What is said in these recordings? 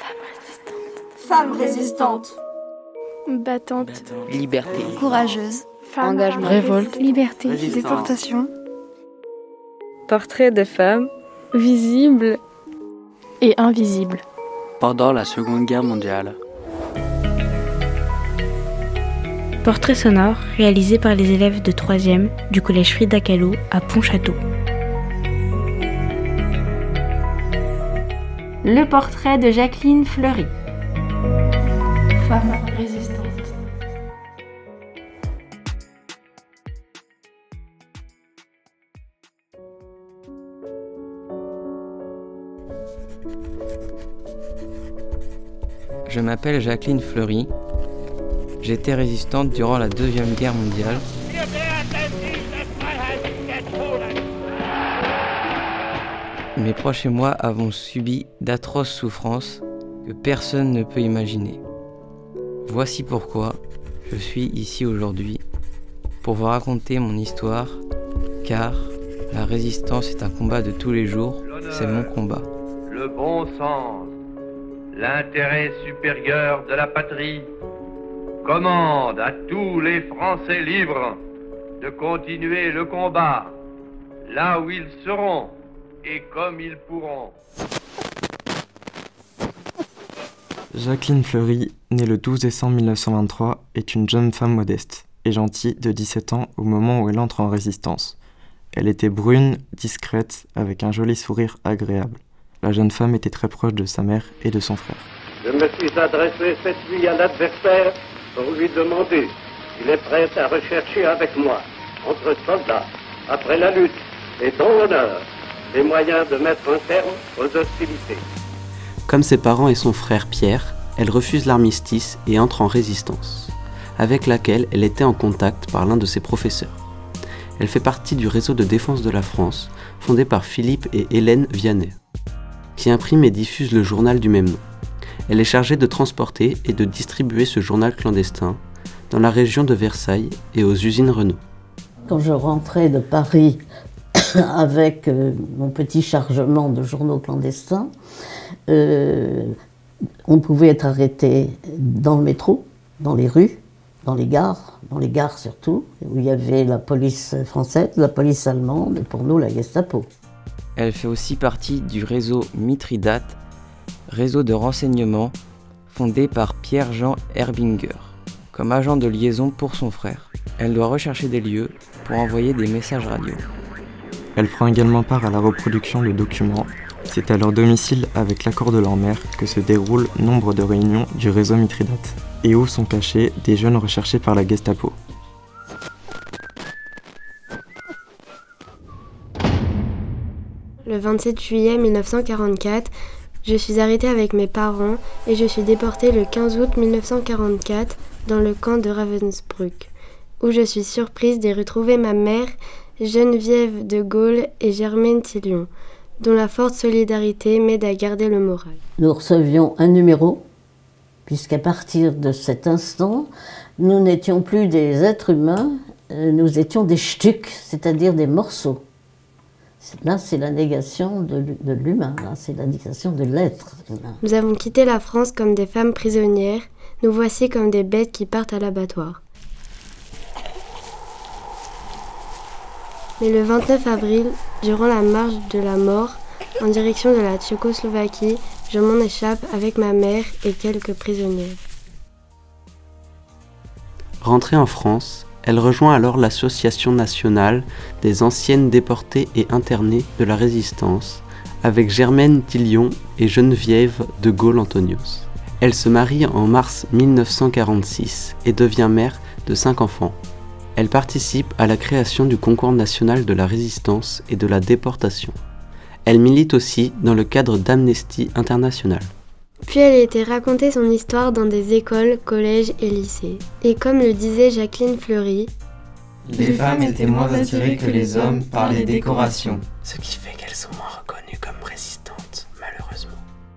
Femme résistante. Battante. Liberté. Courageuse. Femme. Engagement. Révolte. Liberté. Résistance. Déportation. Portrait de femme, visible Et invisible. Pendant la Seconde Guerre mondiale. Portrait sonore réalisé par les élèves de 3e du collège Frida Kahlo à Pontchâteau. Le portrait de Jacqueline Fleury. Femme résistante. Je m'appelle Jacqueline Fleury. J'étais résistante durant la Deuxième Guerre mondiale. Mes proches et moi avons subi d'atroces souffrances que personne ne peut imaginer. Voici pourquoi je suis ici aujourd'hui, pour vous raconter mon histoire, car la résistance est un combat de tous les jours, c'est mon combat. Le bon sens, l'intérêt supérieur de la patrie commande à tous les Français libres de continuer le combat là où ils seront et comme ils pourront. Jacqueline Fleury, née le 12 décembre 1923, est une jeune femme modeste et gentille de 17 ans au moment où elle entre en résistance. Elle était brune, discrète, avec un joli sourire agréable. La jeune femme était très proche de sa mère et de son frère. Je me suis adressé cette nuit à l'adversaire pour lui demander s'il est prêt à rechercher avec moi, entre soldats, après la lutte et dans l'honneur, les moyens de mettre un terme aux hostilités. Comme ses parents et son frère Pierre, elle refuse l'armistice et entre en résistance, avec laquelle elle était en contact par l'un de ses professeurs. Elle fait partie du réseau de défense de la France, fondé par Philippe et Hélène Vianney, qui imprime et diffuse le journal du même nom. Elle est chargée de transporter et de distribuer ce journal clandestin dans la région de Versailles et aux usines Renault. Quand je rentrais de Paris avec mon petit chargement de journaux clandestins, on pouvait être arrêté dans le métro, dans les rues, dans les gares surtout, où il y avait la police française, la police allemande et pour nous la Gestapo. Elle fait aussi partie du réseau Mithridate, réseau de renseignement fondé par Pierre-Jean Herbinger, comme agent de liaison pour son frère. Elle doit rechercher des lieux pour envoyer des messages radio. Elle prend également part à la reproduction de documents. C'est à leur domicile, avec l'accord de leur mère, que se déroulent nombre de réunions du réseau Mithridate, et où sont cachés des jeunes recherchés par la Gestapo. Le 27 juillet 1944, je suis arrêtée avec mes parents et je suis déportée le 15 août 1944 dans le camp de Ravensbrück, où je suis surprise d'y retrouver ma mère, Geneviève de Gaulle et Germaine Tillion, dont la forte solidarité m'aide à garder le moral. Nous recevions un numéro, puisqu'à partir de cet instant, nous n'étions plus des êtres humains, nous étions des stucs, c'est-à-dire des morceaux. Là, c'est la négation de l'humain, là, c'est la négation de l'être humain. Nous avons quitté la France comme des femmes prisonnières, nous voici comme des bêtes qui partent à l'abattoir. Mais le 29 avril, durant la marche de la mort, en direction de la Tchécoslovaquie, je m'en échappe avec ma mère et quelques prisonniers. Rentrée en France, elle rejoint alors l'Association nationale des anciennes déportées et internées de la Résistance, avec Germaine Tillion et Geneviève de Gaulle-Antonios. Elle se marie en mars 1946 et devient mère de 5 enfants. Elle participe à la création du Concours national de la résistance et de la déportation. Elle milite aussi dans le cadre d'Amnesty International. Puis elle a été raconter son histoire dans des écoles, collèges et lycées. Et comme le disait Jacqueline Fleury, les femmes étaient moins attirées que les hommes par les décorations, ce qui fait qu'elles sont moins reconnues comme résistantes, malheureusement.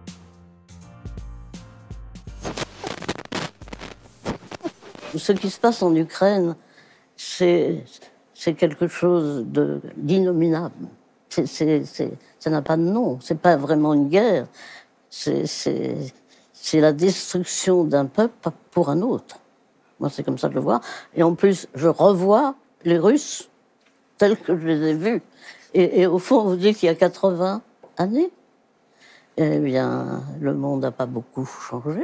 Ce qui se passe en Ukraine, c'est quelque chose d'innominable. Ça n'a pas de nom, c'est pas vraiment une guerre. C'est c'est la destruction d'un peuple pour un autre. Moi, c'est comme ça que je le vois. Et en plus, je revois les Russes tels que je les ai vus. Et au fond, vous dites qu'il y a 80 années, eh bien, le monde n'a pas beaucoup changé.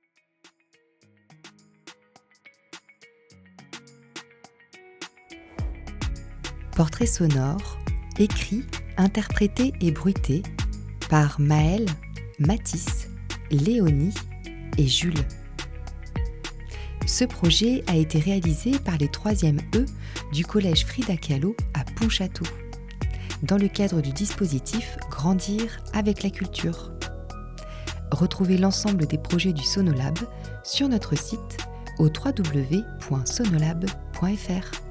Portrait sonore, écrit, interprété et bruité par Maëlle, Mathis, Léonie et Jules. Ce projet a été réalisé par les 3e E du collège Frida Kahlo à Pontchâteau, dans le cadre du dispositif Grandir avec la culture. Retrouvez l'ensemble des projets du Sonolab sur notre site au www.sonolab.fr.